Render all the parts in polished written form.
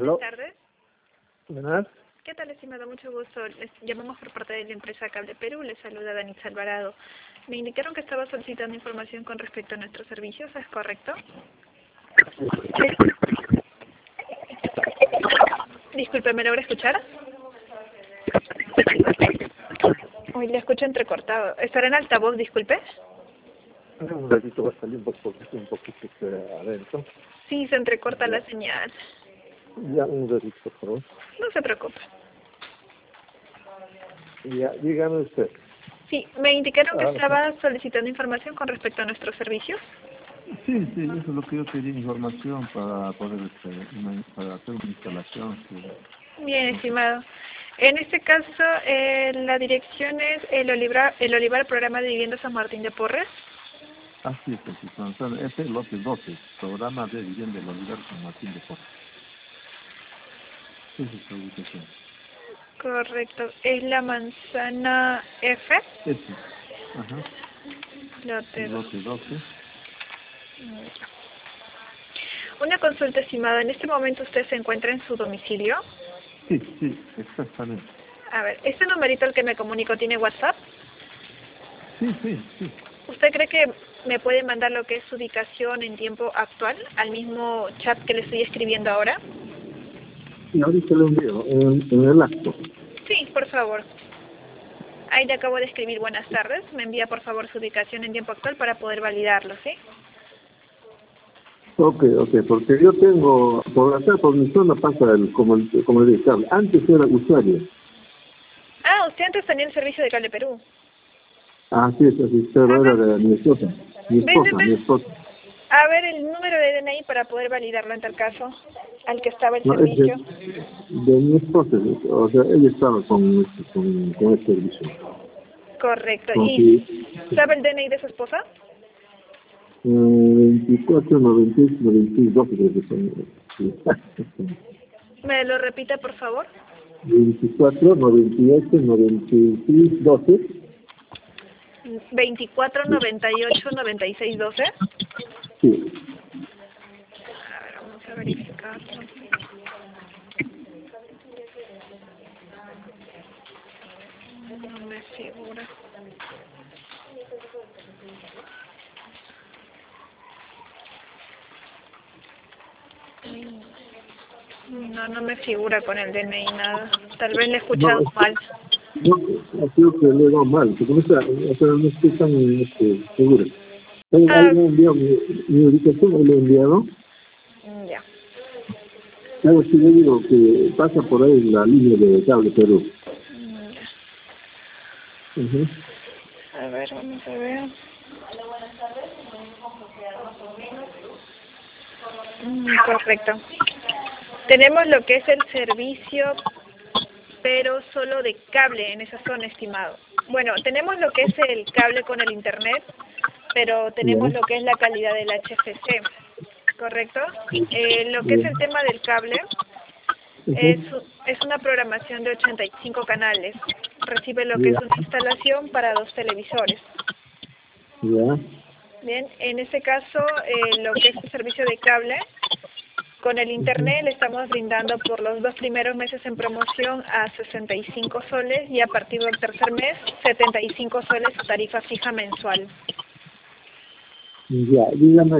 Buenas ¿Aló? tardes. Buenas. ¿Qué tal, estimado? Mucho gusto. Les llamamos por parte de la empresa Cable Perú. Les saluda Danitza Alvarado. Me indicaron que estaba solicitando información con respecto a nuestros servicios. ¿Es correcto? Disculpe, ¿me logra escuchar? Uy, le escucho entrecortado. ¿Estará en altavoz, disculpe? Un ratito va a salir un poquito adentro. Sí, se entrecorta la señal. Ya, un ratito, por favor. No se preocupe. Ya, dígame usted. Sí, me indicaron que Ah, estaba solicitando información con respecto a nuestros servicios. Sí, eso es lo que yo quería, información para poder, para hacer una instalación. Sí. Bien, estimado. En este caso, la dirección es el Olivar Programa de Vivienda San Martín de Porres. Así es, este es el lote 12, programa de vivienda del Olivar San Martín de Porres. Esa es la ubicación. Correcto. ¿Es la manzana F? Este, ajá, Lote 2. lote 12. Una consulta, estimada. ¿En este momento usted se encuentra en su domicilio? Sí, exactamente. A ver, ¿este numerito al que me comunico tiene WhatsApp? Sí. ¿Usted cree que me puede mandar lo que es su ubicación en tiempo actual al mismo chat que le estoy escribiendo ahora? Y ahorita lo envío en el acto. Sí, por favor. Ahí le acabo de escribir buenas tardes. Me envía por favor su ubicación en tiempo actual para poder validarlo, ¿sí? Ok, porque yo tengo, por acá, por mi zona pasa como el cable. Antes era usuario. Ah, usted antes tenía el servicio de Cable Perú. Así es, A pero era ver, de mi esposa. Mi esposa. a ver el número de DNI para poder validarlo en tal caso, al que estaba el No, es servicio. de mi esposa, o sea, ella estaba con el servicio. Correcto. Con ¿Y su sabe el DNI de su esposa? 24, 98, 96, 12 creo que son. Sí. ¿Me lo repite, por favor? 24, 98, 96, 12. 24 98 96 12. Sí. A ver, vamos a verificarlo. No me figura. No me figura con el DNI nada. Tal vez le he escuchado No, mal. creo que le he dado mal, porque no estoy tan seguro. Ahí Ah, le he enviado mi ubicación, ahí le he enviado. ya. Algo sí le digo que pasa por ahí la línea de cable Perú. Ya. Ujú. A ver, vamos a ver. Correcto. Tenemos lo que es el servicio, pero solo de cable en esa zona, estimado. Bueno, tenemos lo que es el cable con el internet, pero tenemos Ya, lo que es la calidad del HFC, ¿correcto? Lo que es ya. el tema del cable Ujú. es una programación de 85 canales. Recibe lo que es Ya, una instalación para 2 televisores. ya. Bien, en este caso, lo que es el servicio de cable, con el Ujú. internet le estamos brindando por los 2 primeros meses en promoción a 65 soles y a partir del tercer mes 75 soles su tarifa fija mensual. Ya, dígame,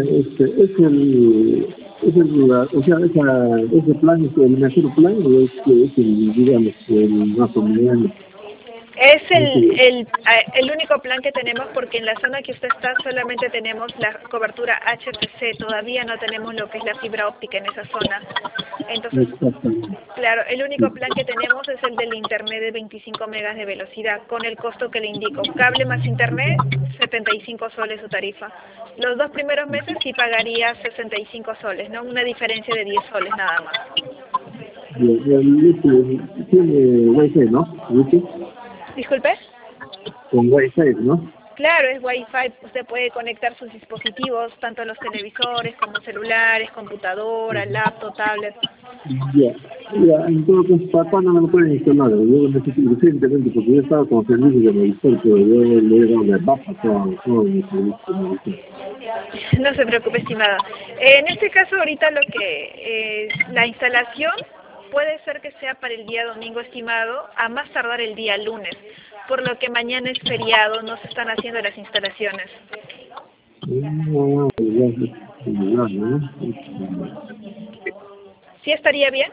es el lugar, o sea, ese plan es el mejor plan o es el, digamos, el más conveniente. Es No sé. el único plan que tenemos porque en la zona que usted está solamente tenemos la cobertura HFC, todavía no tenemos lo que es la fibra óptica en esa zona. Entonces, Exactamente. claro, el único Sí. plan que tenemos es el del internet de 25 megas de velocidad, con el costo que le indico. Cable más internet, 75 soles su tarifa. Los 2 primeros meses sí pagaría 65 soles, ¿no? Una diferencia de 10 soles nada más. Tiene Wi-Fi, ¿no? ¿Wifi? Disculpe. Con Wi-Fi, ¿no? Claro, es Wi-Fi. Usted puede conectar sus dispositivos, tanto los televisores como celulares, computadora, laptop, tablet. Ya, ya, en todo caso, ¿para cuándo me lo pueden instalar? Yo necesito recientemente, porque yo estaba con servicio de medicina, pero yo le he dado de baja todo mi servicio de medicina. No se preocupe, estimado. En este caso, ahorita lo que la instalación puede ser que sea para el día domingo, estimado, a más tardar el día lunes, por lo que mañana es feriado, no se están haciendo las instalaciones. No, ya, ¿no? ¿Sí estaría bien?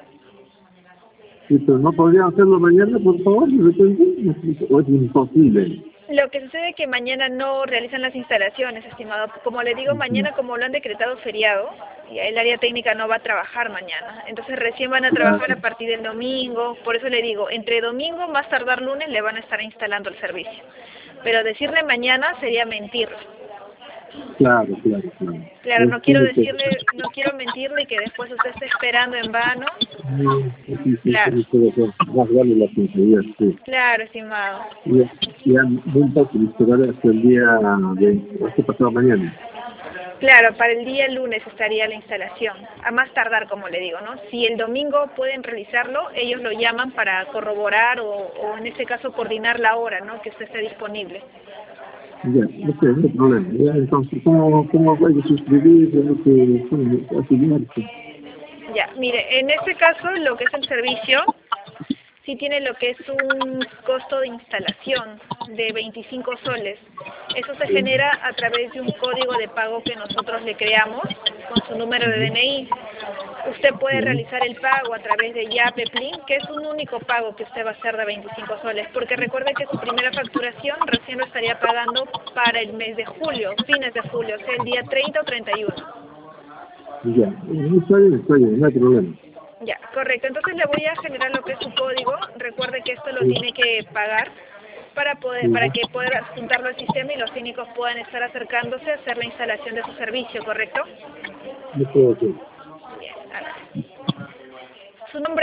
Sí, pero no podría hacerlo mañana, por favor, de repente, o es imposible. Lo que sucede es que mañana no realizan las instalaciones, estimado. Como le digo, mañana como lo han decretado feriado, y el área técnica no va a trabajar mañana. Entonces recién van a trabajar a partir del domingo. Por eso le digo, entre domingo, más tardar lunes, le van a estar instalando el servicio. Pero decirle mañana sería mentir. Claro. Claro, no quiero decirle, no quiero mentirle y que después usted esté esperando en vano. Claro, Más vale la sinceridad, sí. claro, estimado. Ya muy fácil esperar hasta el día de este pasado mañana. Claro, para el día lunes estaría la instalación, a más tardar, como le digo, ¿no? Si el domingo pueden realizarlo, ellos lo llaman para corroborar o en este caso coordinar la hora, ¿no? Que usted esté disponible. Ya, no hay problema. Ya, entonces, ¿cómo voy a suscribir? ¿Cómo afiliarse? Ya, mire, en este caso lo que es el servicio, sí tiene lo que es un costo de instalación de 25 soles. Eso se genera a través de un código de pago que nosotros le creamos con su número de DNI. Usted puede realizar el pago a través de Yapeplin, que es un único pago que usted va a hacer de 25 soles, porque recuerde que su primera facturación recién lo estaría pagando para el mes de julio, fines de julio, o sea, el día 30 o 31. Ya, está bien, no hay problema. Ya, correcto. Entonces le voy a generar lo que es su código. Recuerde que esto lo tiene que pagar para que pueda adjuntarlo al sistema y los técnicos puedan estar acercándose a hacer la instalación de su servicio, ¿correcto? No puedo hacer. Bien, a ver. Su nombre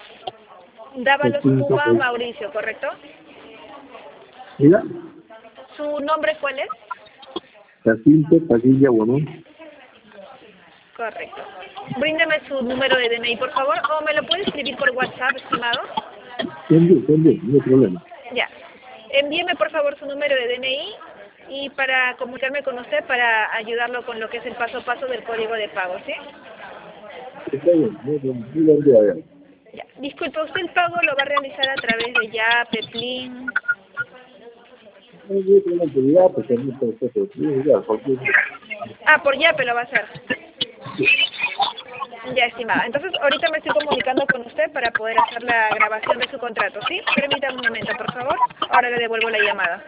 es Dávalos Cuba Mauricio, ¿correcto? Mira, ¿Su nombre cuál es? Jacinto Padilla Guamón. Correcto. Bríndeme su número de DNI, por favor, o me lo puede escribir por WhatsApp, estimado. También, no hay problema. Ya. Envíeme, por favor, su número de DNI y para comunicarme con usted para ayudarlo con lo que es el paso a paso del código de pago, ¿sí? Está bien, muy buen día, ya. Ya. Disculpe, ¿usted el pago lo va a realizar a través de Yapeplin? No hay problema, ya, pues también puede ser, ya, cualquier. Ah, por Yape lo va a hacer. Ya, estimada. Entonces, ahorita me estoy comunicando con usted para poder hacer la grabación de su contrato, ¿sí? Permítame un momento, por favor. Ahora le devuelvo la llamada.